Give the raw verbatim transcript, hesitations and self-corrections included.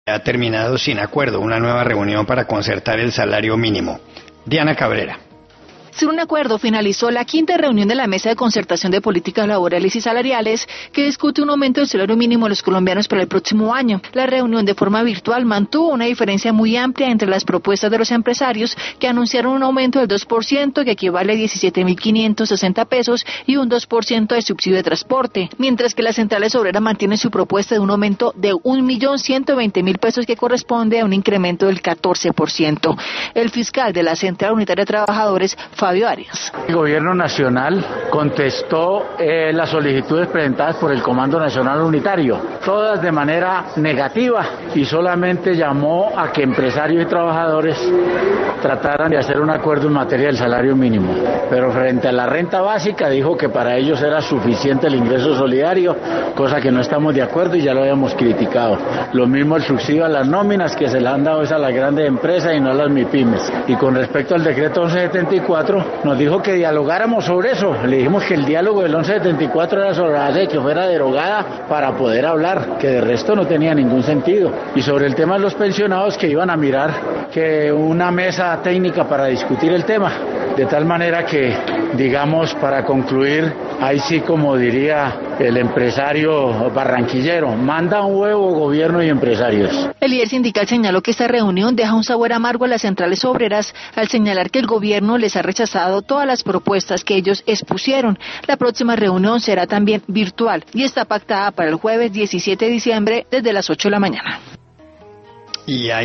Ha terminado sin acuerdo una nueva reunión para concertar el salario mínimo. Diana Cabrera. Sin un acuerdo, finalizó la quinta reunión de la Mesa de Concertación de Políticas Laborales y Salariales, que discute un aumento del salario mínimo de los colombianos para el próximo año. La reunión de forma virtual mantuvo una diferencia muy amplia entre las propuestas de los empresarios, que anunciaron un aumento del dos por ciento, que equivale a diecisiete mil quinientos sesenta pesos, y un dos por ciento de subsidio de transporte, mientras que las centrales obreras mantienen su propuesta de un aumento de un millón ciento veinte mil pesos, que corresponde a un incremento del catorce por ciento. El fiscal de la Central Unitaria de Trabajadores, Fabio Arias. El Gobierno Nacional contestó eh, las solicitudes presentadas por el Comando Nacional Unitario, todas de manera negativa, y solamente llamó a que empresarios y trabajadores trataran de hacer un acuerdo en materia del salario mínimo. Pero frente a la renta básica dijo que para ellos era suficiente el ingreso solidario, cosa que no estamos de acuerdo y ya lo habíamos criticado. Lo mismo el subsidio a las nóminas, que se le han dado es a las grandes empresas y no a las MIPYMES. Y con respecto al decreto once setenta y cuatro, nos dijo que dialogáramos sobre eso. Le dijimos que el diálogo del once setenta y cuatro era sobre la ley, que fuera derogada para poder hablar, que de resto no tenía ningún sentido. Y sobre el tema de los pensionados, que iban a mirar que una mesa técnica para discutir el tema, de tal manera que, digamos, para concluir, ahí sí, como diría el empresario barranquillero, manda un huevo gobierno y empresarios. El líder sindical señaló que esta reunión deja un sabor amargo a las centrales obreras, al señalar que el gobierno les ha rechazado todas las propuestas que ellos expusieron. La próxima reunión será también virtual y está pactada para el jueves diecisiete de diciembre desde las ocho de la mañana. Y hay